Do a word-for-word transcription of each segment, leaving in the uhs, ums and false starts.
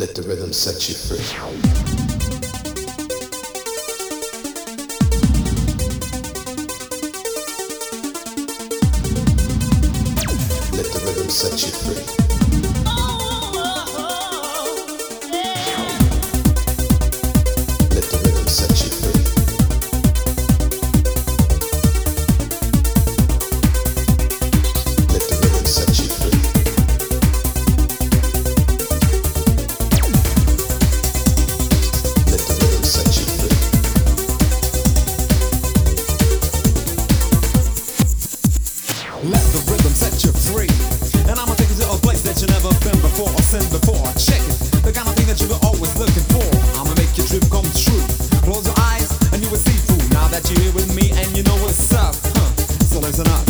Let the rhythm set you free. Let the rhythm set you free. Let the rhythm set you free. Let the rhythm set you free. Let the rhythm set you free. Let the rhythm set you free. And I'ma take you to a place that you never been before or seen before. Check it, the kind of thing that you were always looking for. I'ma make your dream come true. Close your eyes and you will see through. Now that you're here with me and you know what's up, huh? So listen up.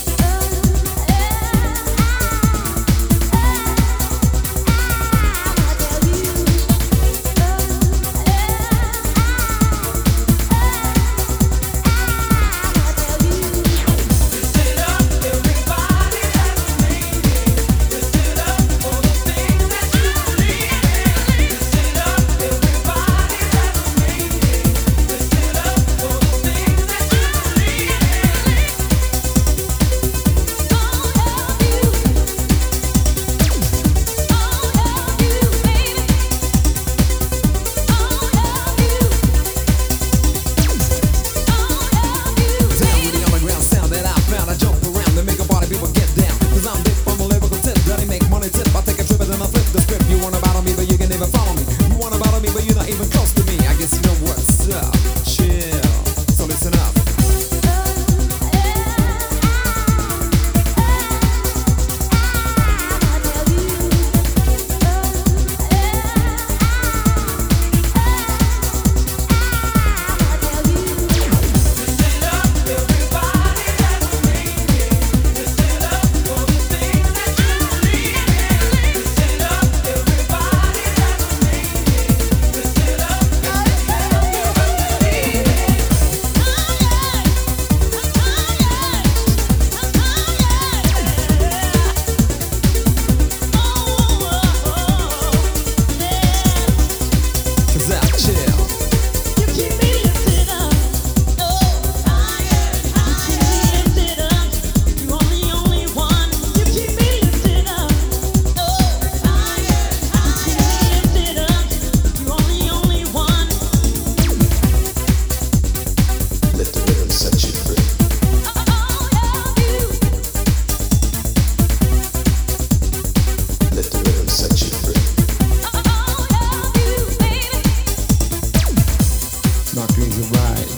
Now close your eyes,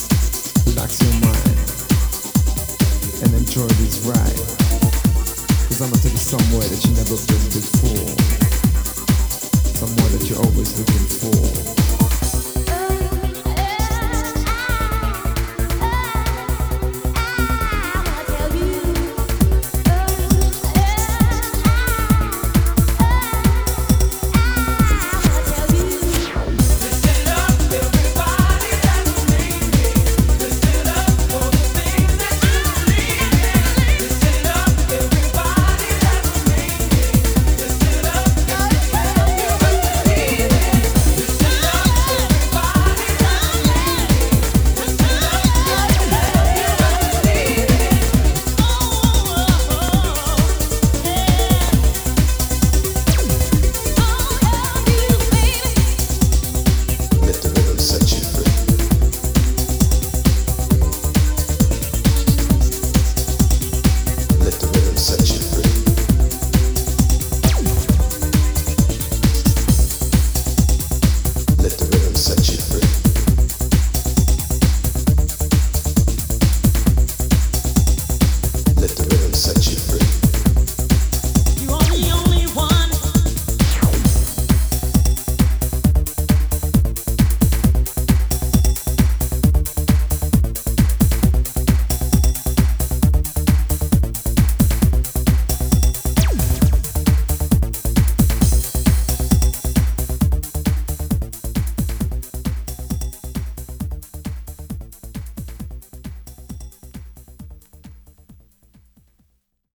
relax your mind, and enjoy this ride. Cause I'ma take you somewhere that you never been before, somewhere that you're always looking for.